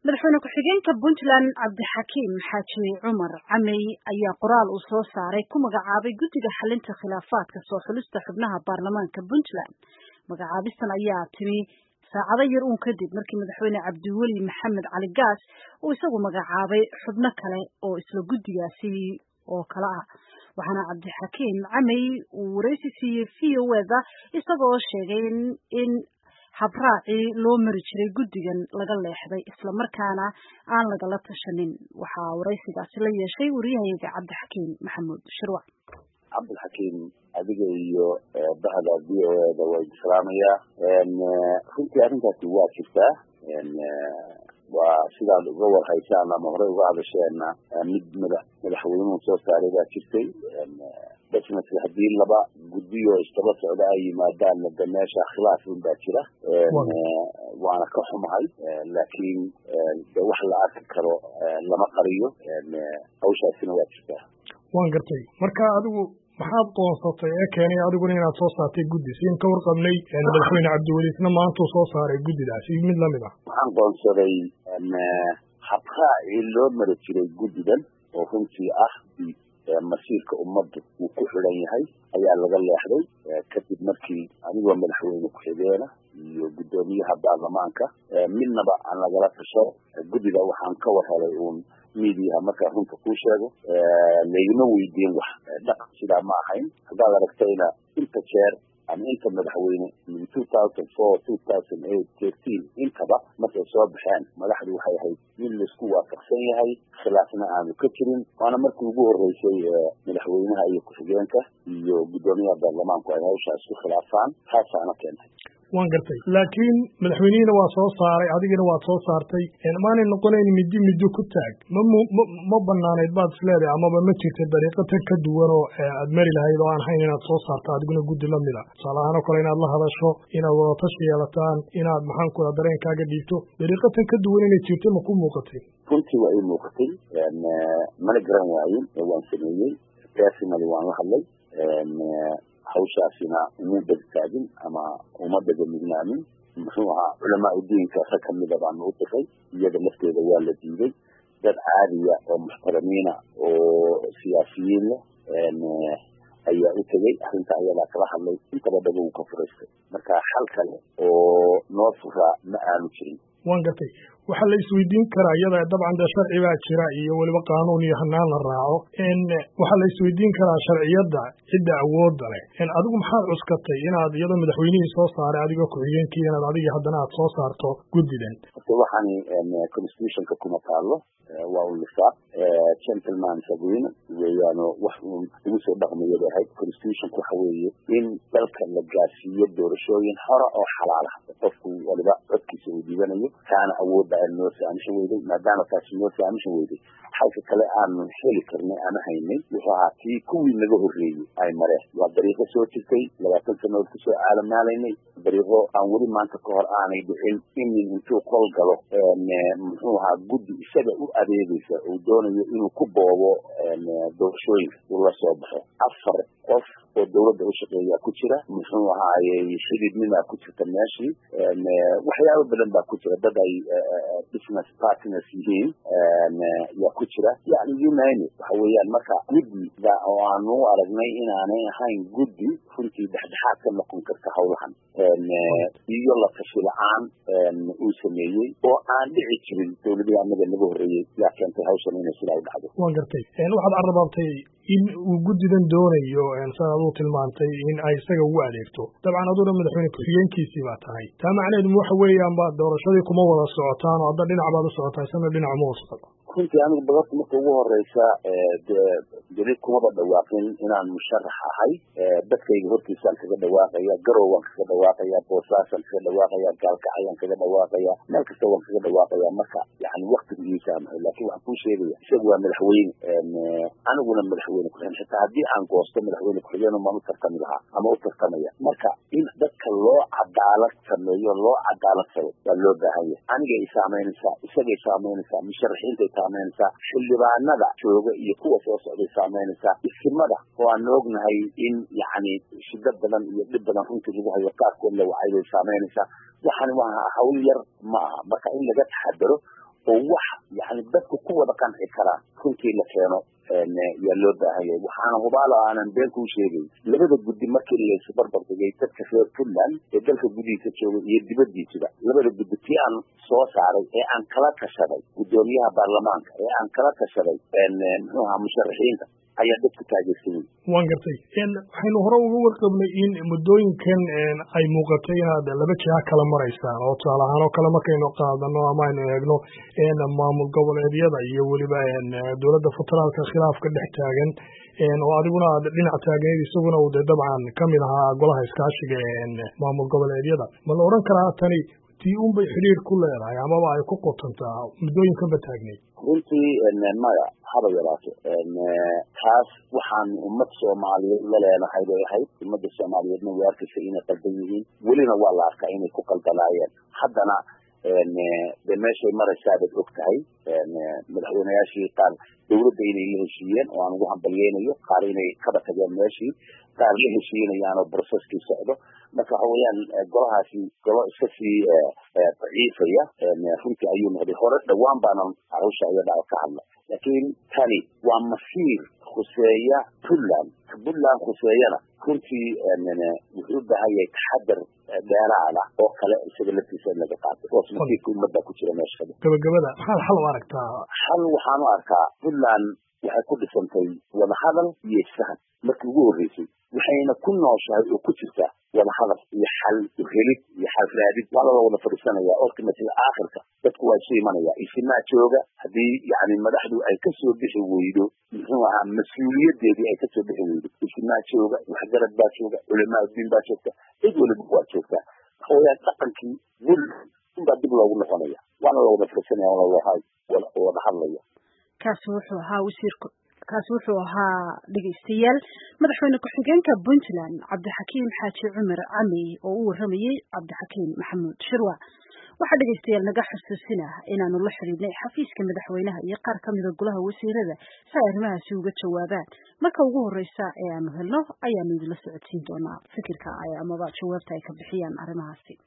madaxweyne ku-xigeenka Puntland Cabdixakiim Xaaji Cumar Camey ayaa qoraal uu soo saaray ku magacaabay guddiga xalinta khilaafaadka soo xulista xubnaha baarlamaanka Puntland. Magacaabistan ayaa timi saacado yar uun kadib markii madaxweyne Cabdiweli Maxamed Cali Gaas uu isagu magacaabay xubno kale oo isla guddigaasi oo kala ah. waxaana Cabdixakiim Camey uu wareysi siiyey VOA isagoo sheegay in habraaci loo mari jiray guddigan laga leexday isla markaana aan lagala tashanin. waxaa wareysigaasi la yeeshay wariyahayaga Cabdixakiim Maxamuud Shirwac. Cabdixakiim adiga iyo bahda VOA way salaamaya runtii arrintaasi waa jirtaa waa sidaad uga warhaysaan ama hore uga hadasheen mid madaxweynuhu soo saaray baa jirtay basna haddii laba guddiyo istaba socda ay yimaadaan meesha khilaaf baa jira waana ka xumahay laakiin wax la arki karo lama qariyo hawshaasina waa jirtaa. waan gartay marka adigu maxaad qoonsatay ee keenay adiguna inaad soo saartay guddi siin ka warqabnay madaxweyne Cabdiweli isna maanta soo saaray guddidaasi mid lamid ah. waxaan qoonsaday habraaci loo mari jiray guddidan oo runtii ah masiirka ummadda uu ku xidhan yahay ayaa laga leexday kadib markii anigoo madaxweyne ku-xigeena iyo guddoomiyaha baarlamaanka midnaba aan lagala tasho guddida waxaan ka war helay uun miidiyaha markaa runta kuu sheego laygama weydiin wax dhaqan sidaa ma ahayn haddaad aragtayna inta jeer ama inta madaxweyne 2004-2008-13 intaba markay soo baxeen madaxdu waxay ahayd in laisku waafaqsan yahay khilaafna aanu ka jirin waana markii ugu horeysay madaxweynaha iyo ku-xigeenka iyo guddoomiyaha baarlamaanku ay hawshaas ku khilaafaan taasaana keentay. waan gartay laakiin madaxweynihina waa soo saaray adigina waad soo saartay maanay noqonayn middo ku taag ma banaanayd baad isleedahay amaba ma jirta dariiqo tan ka duwan oo aad mari lahayd oo aan hayn inaad soo saarto adiguna guddi lamid a tusaale ahaan oo kale inaad la hadasho inaad wadatashi yeelataan inaad maxaan ku dareenkaaga dhiibto dariiqo tan ka duwan inay jirto ma ku muuqatay? runtii waa ii muuqatay mana garan waayin waan sameeyey personally waan la hadlay hawshaasina uma degtaagin ama uma degamignaamin muxuu ahaa culamaa udiinka rag kamida baanu u diray iyada lafteeda waa la diiday dad caadiya oo muxtaramiina oo siyaasiyiin leh ayaa u tegey arrinta ayadaa kala hadlay intaba dhago uu ka furaystay marka xal kale oo noo furaa ma aanu jirin. waan gartay waxaa la isweydiin karaa iyada dabcan dee sharci baa jira iyo weliba qaanuun iyo hanaan la raaco waxaa la isweydiin karaa sharciyadda cidda awoodda leh adigu maxaad cuskatay inaad iyadoo madaxweynihii soo saaray adigoo ku-xigeenkii inaad adiga haddana aad soo saarto guddidan? horta waxaani constitutionka kuma taalo waa un lifaaq gentleman's agreement weeyaano wax uun ugu soo dhaqmayo bay ahayd. constitutionka waxa weeye in dalka la gaarsiiyo doorashooyin hore oo xalaala qofku waliba codkiisa uu dhiibanayo kaana awoodda noo saamishan weyday maadaama taasi noo saamishan weyday xalka kale aanu heli karnay ama haynay wuxuu ahaa kii kuwii naga horreeyey ay mareen waa dariiqo soo jirtay 20 sanood kusoo caalamaalaynay dariiqo aan weli maanta ka hor aanay dhicin in intuu qol galo muxuu ahaa guddi isaga u adeegaysa uu doonayo inuu ku boobo doorashooyinka uu la soo baxo 4 qof oo dawladda u shaqeeya ku jira muxuu ahaayey xididnima ku jirta meeshii waxyaabo badan baa ku jira dad ay business partners yihiin yaa ku jira yani yumayne waxa weeyaan marka guddiga oo aanu aragnay inaanay ahayn guddi runtii dhexdhexaad ka noqon karta hawlahan iyo la tashi la-aan uu sameeyey oo aan dhici jirin dawladihii annaga naga horreeyey yaa keentay hawshan inay sidaa u dhacdo. waan gartay waxaad carrabaabtay in uu guddidan doonayo saad aduu tilmaantay in ay isaga ugu adeegto dabcan aduna madaxweyne ku-xigeenkiisii baa tahay taa macnaheedu waxa weeyaan baad doorashadii kuma wada socotaan oo hadda dhinac baad u socotaa isagana dhinac uma wada socoto. runtii anigu badarta marka ugu horeysa deli kumaba dhawaaqin inaan musharax ahay dadkayga hortiisaan kaga dhawaaqaya garow waan kaga dhawaaqaya boosaasaan kaga dhawaaqaya gaalkacayaan kaga dhawaaqaya meel kasta waan kaga dhawaaqaya marka yani waktiga ii saamahay laakiin waxaan kuu sheegaya isagu waa madaxweyne aniguna madaxweyne ku-xigeen xitaa haddii aan goosto madaxweyne ku-xigeen maan u tartami lahaa ama u tartamaya marka in dadka loo cadaalad sameeyo loo cadaalad sabo waa loo baahan yahay anigay saameynaysaa isagay saameynaysaa musharaxiintay saameynaysaa xildhibaanada jooga iyo kuwa soo socday saameynaysaa isimada oo aan ognahay in yani shida badan iyo dhib badan runtii lagu hayo qaarkood la wacay bay saameynaysaa waxaan waa hawl yar ma aha marka in laga taxadaro oo wax yani dadku ku wada qanci karaan runtii la keeno yaa loo baahan yahay waxaana hubaalo aanan been kuu sheegay labada guddi markii la isu barbar dhigay dadka reer Puntland ee dalka gudihiisa jooga iyo dibadiisa labada guddi tii aan soo saaray ee aan kala tashaday gudoomiyaha baarlamaanka ee aan kala tashaday muxuu ahaa musharaxiinta ayaa dadku taageersan waan gartay waxaynu hore uga warqabnay in muddooyinkan ay muuqatay inaad laba jiha kala maraysaan oo tusaale ahaan oo kale markaynu qaadano ama aynu eegno maamul goboleedyada iyo weliba dowladda federaalka khilaafka dhex taagan oo adiguna aad dhinac taagneed isaguna uu dabcan kamid ahaa golaha iskaashiga maamul goboleedyada ma la oran karaa tani tii unbay xiriir ku leedahay amaba ay ku qotantaa muddooyinkanba taagneed runtii maya haba yaraato taas waxaan ummad soomaaliyeed la leenahay bay ahayd ummadda soomaaliyeedna way arkaysa inay qaldan yihiin welina waa la arkaa inay ku qaldanaayeen haddana de meeshay maraysaa baad og tahay madaxweynayaashii qaar dawladda inay la heshiiyeen oo aan ugu hambalyeynayo qaar inay kaba tageen meeshii qaar la heshiinayaan oo processkii socdo marka waxa weeyaan golahaasi golo iska sii daciifaya runtii ayuu noqday hore dhawaan baanan hawsha iyada ka hadla laakiin tani waa masiir khuseeya Puntland khuseeyana runtii wuxuu u baahan yahay taxadar dheeraada oo kale isaga laftiisa in laga qaato hoos masiirka ummadda ku jira meesha gabagabada maxaad xal u aragtaa xal waxaan u arkaa Puntland waxay ku dhisantay wadahadal iyo isfahan markii ugu horreysay waxayna ku nooshahay oo ku jirta wadahadal iyo xal helid iyo xal raadid waa la wada fadhiisanaya ultimately aakhirka dadku waa isu imanaya isimaa jooga haddii yani madaxdu ay kasoo bixi weydo muxuu ahaa mas-uuliyadeedii ay kasoo bixi weydo isimaa jooga waxgarad baa jooga culamaa diin baa joogta cid waliba waa joogtaa waxa weeyaan dhaqankii unbaa dib loogu noqonaya waana la wada fadhiisanaya wada hadlaya kaasi wuxuu ahaa dhegeystayaal madaxweyne ku-xigeenka Puntland Cabdixakiim Xaaji Cumar Camey oo u waramayay Cabdixakiim Maxamuud Shirwa waxaa dhegeystayaal naga xusuusinah inaanu la xiriirnay xafiiska madaxweynaha iyo qaar ka mida golaha wasiirada si ay arrimahaasi uga jawaabaan marka ugu horeysa ee aanu helno ayaanu idinla socodsiin doonaa fikirka amaba jawaabta ay ka bixiyaan arrimahaasi